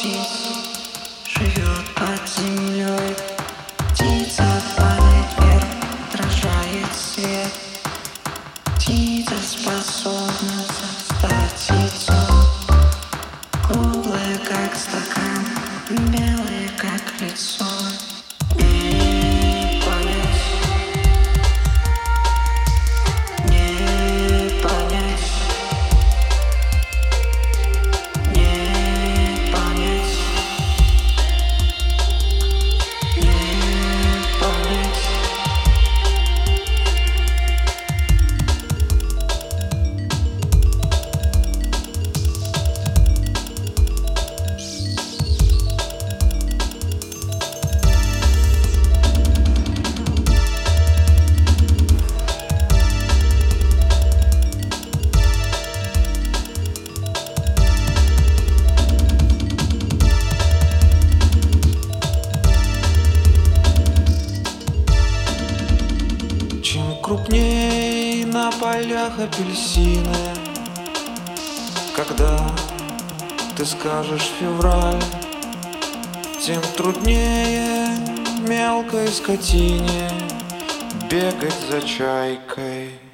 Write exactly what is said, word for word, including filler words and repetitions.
птиц живет под землей. Птица падает вверх, отражает свет. Птица способна создать яйцо, круглое как стакан, белое как лицо. Не понять, не понять, не понять, не понять. Чем крупнее на полях апельсины, когда ты скажешь февраль, тем труднее мелкой скотине бегать за чайкой.